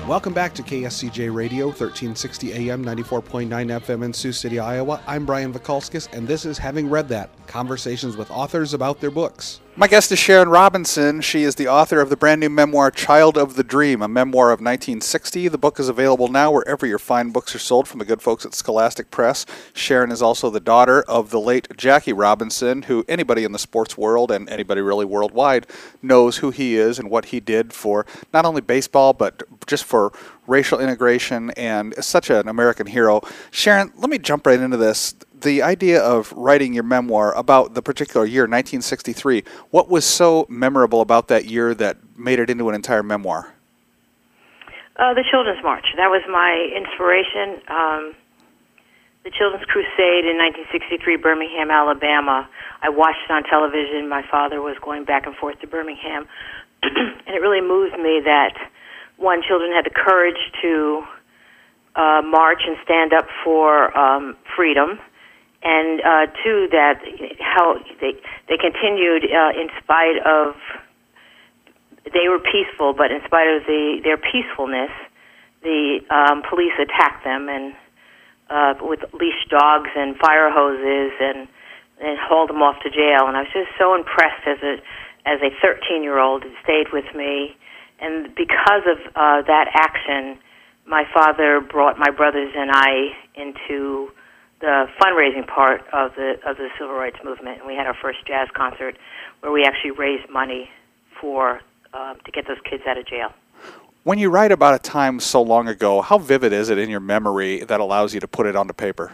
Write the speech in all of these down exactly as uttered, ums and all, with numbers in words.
Welcome back to K S C J Radio, thirteen sixty A M, ninety-four point nine F M in Sioux City, Iowa. I'm Brian Vikalskis, and this is Having Read That, conversations with authors about their books. My guest is Sharon Robinson. She is the author of the brand new memoir, Child of the Dream, a memoir of nineteen sixty. The book is available now wherever your fine books are sold from the good folks at Scholastic Press. Sharon is also the daughter of the late Jackie Robinson, who anybody in the sports world and anybody really worldwide knows who he is and what he did for not only baseball, but just for racial integration, and is such an American hero. Sharon, let me jump right into this. The idea of writing your memoir about the particular year, nineteen sixty-three, what was so memorable about that year that made it into an entire memoir? Uh, the Children's March. That was my inspiration. Um, the Children's Crusade in nineteen sixty-three, Birmingham, Alabama. I watched it on television. My father was going back and forth to Birmingham, and it really moved me that, one, children had the courage to uh, march and stand up for um, freedom. And uh, two, that how they they continued uh, in spite of, they were peaceful, but in spite of the their peacefulness, the um, police attacked them and uh, with leash dogs and fire hoses and and hauled them off to jail. And I was just so impressed as a as a thirteen-year-old. It stayed with me, and because of uh, that action, my father brought my brothers and I into the fundraising part of the of the civil rights movement, and we had our first jazz concert where we actually raised money for uh, to get those kids out of jail. When you write about a time so long ago, how vivid is it in your memory that allows you to put it onto paper?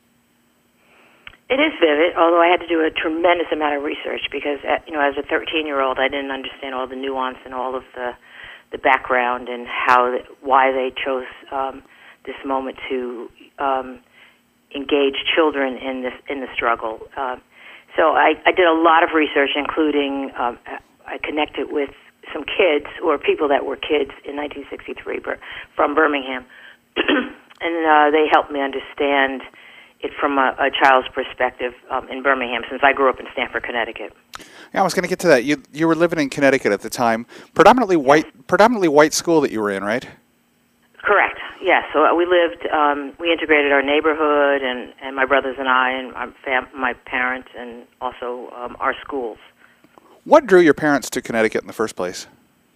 It is vivid, although I had to do a tremendous amount of research because, you know, as a thirteen-year-old, I didn't understand all the nuance and all of the the background and how why they chose um, this moment to Um, engage children in this in the struggle. Uh, so I, I did a lot of research, including um, I connected with some kids or people that were kids in nineteen sixty-three from Birmingham, and uh, they helped me understand it from a, a child's perspective um, in Birmingham, since I grew up in Stamford, Connecticut. Yeah, I was going to get to that. You you were living in Connecticut at the time, predominantly white, yeah. predominantly white school that you were in, right? Correct. Yes. So we lived. Um, we integrated our neighborhood, and, and my brothers and I, and my, fam- my parents, and also um, our schools. What drew your parents to Connecticut in the first place?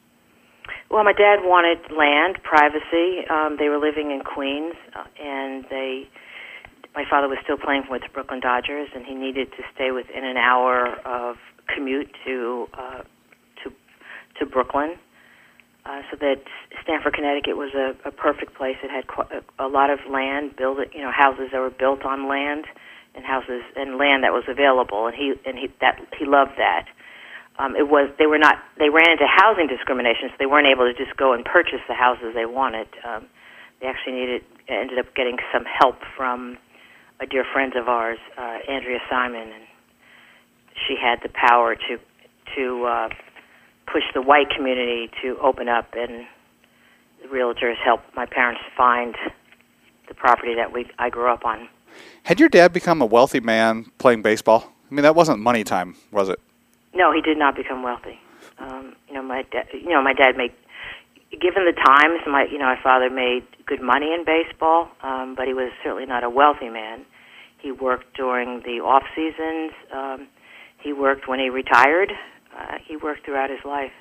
Well, my dad wanted land, privacy. Um, they were living in Queens, uh, and they. My father was still playing with the Brooklyn Dodgers, and he needed to stay within an hour of commute to uh, to to Brooklyn. Uh, so that Stamford, Connecticut was a, a perfect place. It had qu- a, a lot of land, built, you know, houses that were built on land, and houses and land that was available. And he and he that he loved that. Um, it was they were not they ran into housing discrimination, so they weren't able to just go and purchase the houses they wanted. Um, they actually needed ended up getting some help from a dear friend of ours, uh, Andrea Simon, and she had the power to to. Uh, push the white community to open up, and the realtors helped my parents find the property that we I grew up on. Had your dad become a wealthy man playing baseball? I mean, that wasn't money time, was it? No, he did not become wealthy. Um, you know, my dad. You know, my dad made. Given the times, my you know, my father made good money in baseball, um, but he was certainly not a wealthy man. He worked during the off seasons. Um, he worked when he retired. Uh, he worked throughout his life.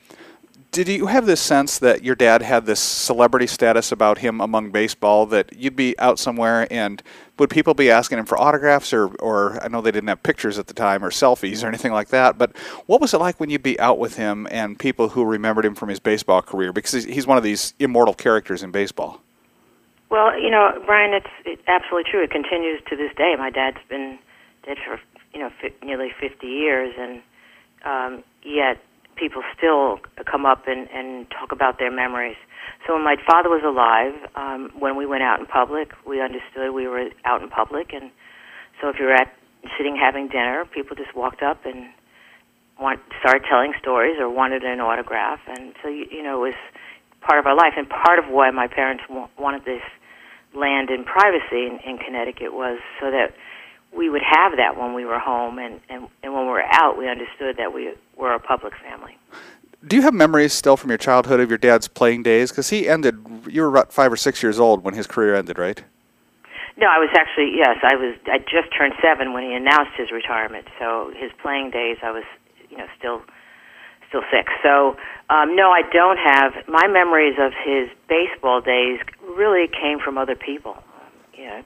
Did you have this sense that your dad had this celebrity status about him among baseball, that you'd be out somewhere and would people be asking him for autographs, or, or I know they didn't have pictures at the time or selfies or anything like that, but what was it like when you'd be out with him and people who remembered him from his baseball career? Because he's one of these immortal characters in baseball. Well, you know, Brian, it's, it's absolutely true. It continues to this day. My dad's been dead for, you know, fi- nearly fifty years, and Um, yet people still come up and, and talk about their memories. So when my father was alive, um, when we went out in public, we understood we were out in public. And so if you were at sitting having dinner, people just walked up and want, started telling stories or wanted an autograph. And so, you, you know, it was part of our life. And part of why my parents wa- wanted this land and privacy in, in Connecticut was so that we would have that when we were home, and, and, and when we were out, we understood that we were a public family. Do you have memories still from your childhood of your dad's playing days? Because he ended, you were about five or six years old when his career ended, right? No, I was actually, yes, I was, I just turned seven when he announced his retirement. So his playing days, I was, you know, still, still six. So, um, no, I don't have, my memories of his baseball days really came from other people. You know,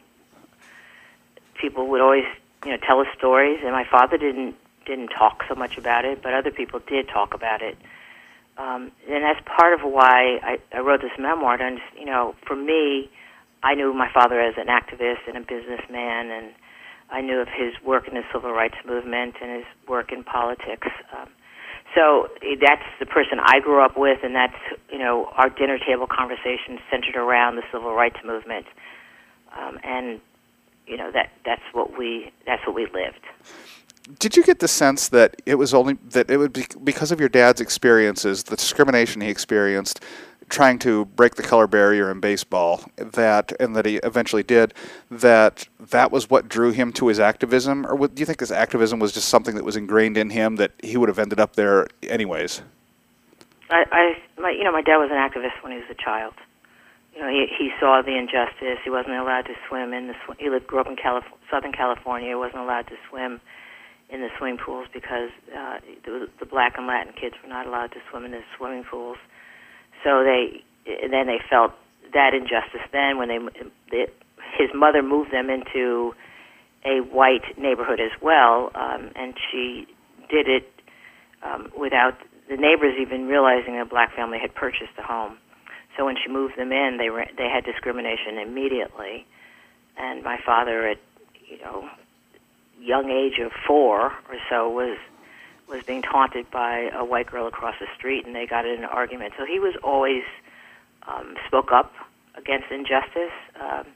people would always, you know, tell us stories, and my father didn't, didn't talk so much about it, but other people did talk about it. Um, and that's part of why I, I wrote this memoir. To, you know, for me, I knew my father as an activist and a businessman, and I knew of his work in the civil rights movement and his work in politics. Um, so that's the person I grew up with, and that's, you know, our dinner table conversation centered around the civil rights movement, um, and you know that that's what we that's what we lived. Did you get the sense that it was only that it would be because of your dad's experiences, the discrimination he experienced, trying to break the color barrier in baseball, that and that he eventually did, that that was what drew him to his activism, or what, do you think his activism was just something that was ingrained in him that he would have ended up there anyways? I, I my, you know, my dad was an activist when he was a child. You know, he he saw the injustice. He wasn't allowed to swim in the. Sw- he lived, grew up in Calif- Southern California. He wasn't allowed to swim in the swimming pools because uh, the, the black and Latin kids were not allowed to swim in the swimming pools. So they then they felt that injustice. Then when they, they his mother moved them into a white neighborhood as well, um, and she did it um, without the neighbors even realizing a black family had purchased the home. So when she moved them in, they were, they had discrimination immediately. And my father, at you know young age of four or so, was was being taunted by a white girl across the street, and they got in an argument. So he was always um, spoke up against injustice, um,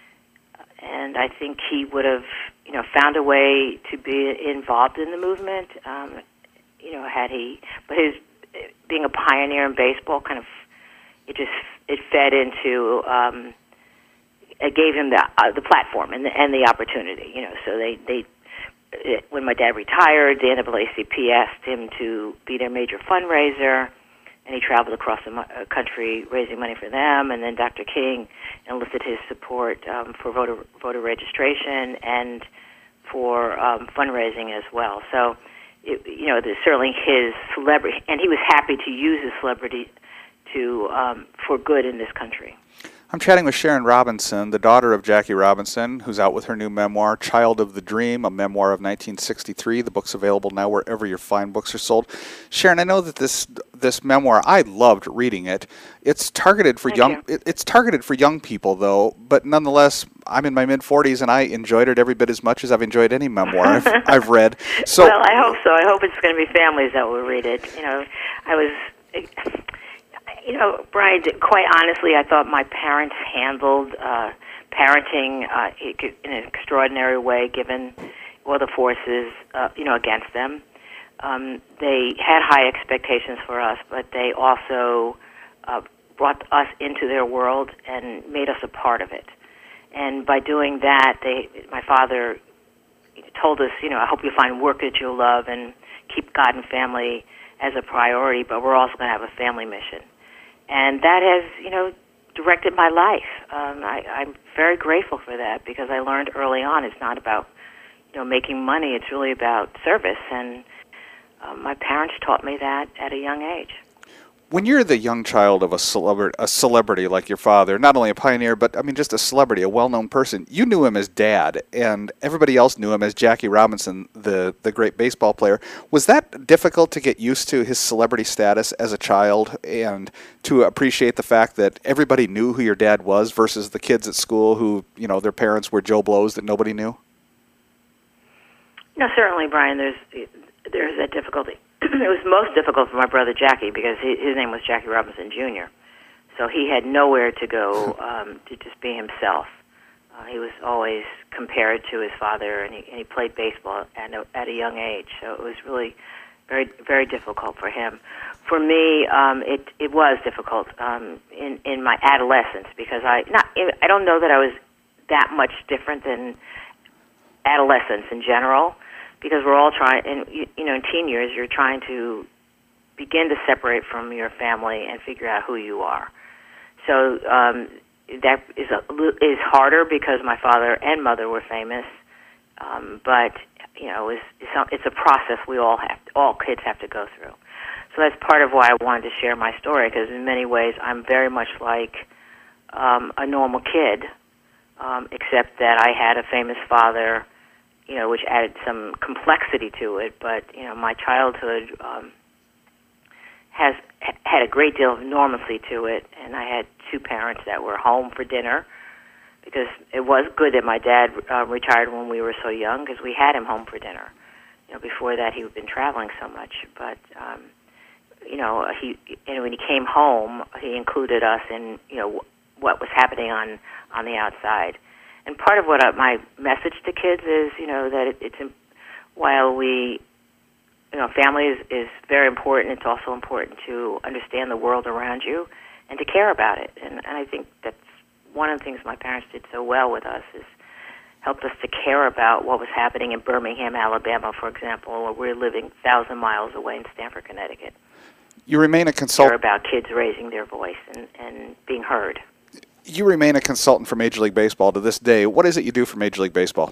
and I think he would have, you know, found a way to be involved in the movement, um, you know, had he. But his being a pioneer in baseball kind of it just it fed into. Um, it gave him the uh, the platform and the, and the opportunity, you know. So they they. It, when my dad retired, the N double A C P asked him to be their major fundraiser, and he traveled across the mo- country raising money for them. And then Doctor King enlisted his support um, for voter voter registration and for um, fundraising as well. So, it, you know, there's certainly his celebrity, and he was happy to use his celebrity to um, for good in this country. I'm chatting with Sharon Robinson, the daughter of Jackie Robinson, who's out with her new memoir, Child of the Dream, a memoir of nineteen sixty-three. The book's available now wherever your fine books are sold. Sharon, I know that this this memoir, I loved reading it. It's targeted for Thank young. you. It, it's targeted for young people, though. But nonetheless, I'm in my mid forties, and I enjoyed it every bit as much as I've enjoyed any memoir I've, I've read. So, well, I hope so. I hope it's going to be families that will read it. You know, I was. You know, Brian, quite honestly, I thought my parents handled uh, parenting uh, in an extraordinary way, given all the forces, uh, you know, against them. Um, they had high expectations for us, but they also uh, brought us into their world and made us a part of it. And by doing that, they, my father told us, you know, I hope you find work that you'll love and keep God and family as a priority, but we're also going to have a family mission. And that has, you know, directed my life. Um, I, I'm very grateful for that because I learned early on it's not about, you know, making money. It's really about service. And um, my parents taught me that at a young age. When you're the young child of a celebrity, a celebrity like your father, not only a pioneer, but I mean just a celebrity, a well-known person, you knew him as Dad, and everybody else knew him as Jackie Robinson, the, the great baseball player. Was that difficult to get used to his celebrity status as a child and to appreciate the fact that everybody knew who your dad was versus the kids at school who, you know, their parents were Joe Blows that nobody knew? No, certainly, Brian, there's there's that difficulty. It was most difficult for my brother Jackie because he, his name was Jackie Robinson Junior So he had nowhere to go um, to just be himself. Uh, he was always compared to his father, and he, and he played baseball at a, at a young age. So it was really very very difficult for him. For me, um, it it was difficult um, in in my adolescence because I not I don't know that I was that much different than adolescents in general. Because we're all trying, and you know, in teen years, you're trying to begin to separate from your family and figure out who you are. So um, that is a, is harder because my father and mother were famous, um, but you know, it's, it's a process we all have, all kids have to go through. So that's part of why I wanted to share my story, because in many ways I'm very much like um, a normal kid, um, except that I had a famous father, you know, which added some complexity to it. But you know, my childhood um, has had a great deal of normalcy to it, and I had two parents that were home for dinner, because it was good that my dad uh, retired when we were so young, because we had him home for dinner. You know, before that he had been traveling so much, but um, you know, he and when he came home, he included us in you know what was happening on on the outside. And part of what I, my message to kids is, you know, that it, it's while we, you know, family is, is very important. It's also important to understand the world around you and to care about it. And, and I think that's one of the things my parents did so well with us, is helped us to care about what was happening in Birmingham, Alabama, for example, where we're living a thousand miles away in Stamford, Connecticut. You remain a consultant. Care about kids raising their voice and, and being heard. You remain a consultant for Major League Baseball to this day. What is it you do for Major League Baseball?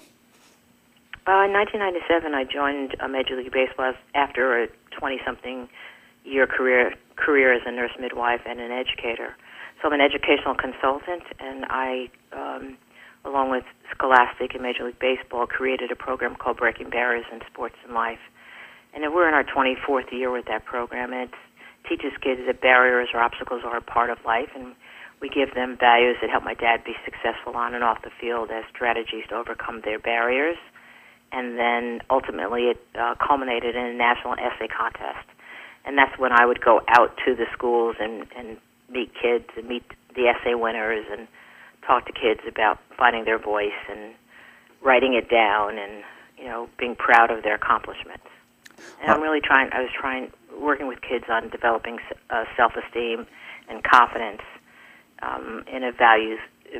Uh, in nineteen ninety-seven, I joined uh, Major League Baseball after a twenty-something year career career as a nurse midwife and an educator. So I'm an educational consultant, and I, um, along with Scholastic and Major League Baseball, created a program called Breaking Barriers in Sports and Life. And we're in our twenty-fourth year with that program, and it teaches kids that barriers or obstacles are a part of life, and we give them values that help my dad be successful on and off the field as strategies to overcome their barriers. And then ultimately it uh, culminated in a national essay contest. And that's when I would go out to the schools and, and meet kids and meet the essay winners and talk to kids about finding their voice and writing it down and, you know, being proud of their accomplishments. And I'm really trying, I was trying, working with kids on developing uh, self-esteem and confidence um, in a values,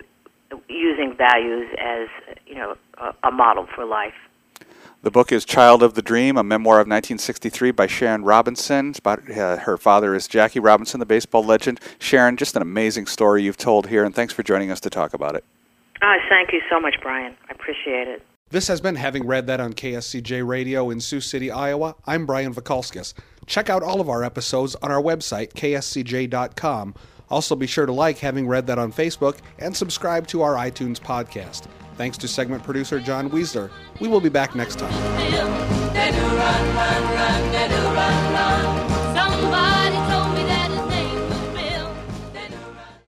using values as, you know, a, a model for life. The book is Child of the Dream, a memoir of nineteen sixty-three by Sharon Robinson. It's about, uh, her father is Jackie Robinson, the baseball legend. Sharon, just an amazing story you've told here, and thanks for joining us to talk about it. Oh, thank you so much, Brian. I appreciate it. This has been Having Read That on K S C J Radio in Sioux City, Iowa. I'm Brian Vakalskis. Check out all of our episodes on our website, K S C J dot com. Also be sure to like Having Read That on Facebook and subscribe to our iTunes podcast. Thanks to segment producer John Weisler. We will be back next time.